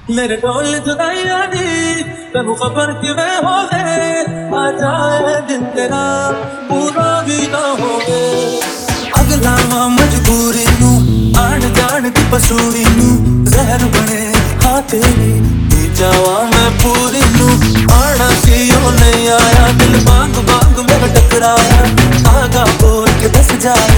मेरे ढोल जुदाइयां दी तेनू खबर किवें हो गए आ जाए दिन तेरा पूरा भी ना हो गए अगला मजबूरी नू आन जान दी पसूरी नू जहर बने हाँ तेरी पी जावा मैं पूरी नू आना सी ओ नहीं आया दिल बांग बांग मेरा टकराया आगा बोल के दस जाए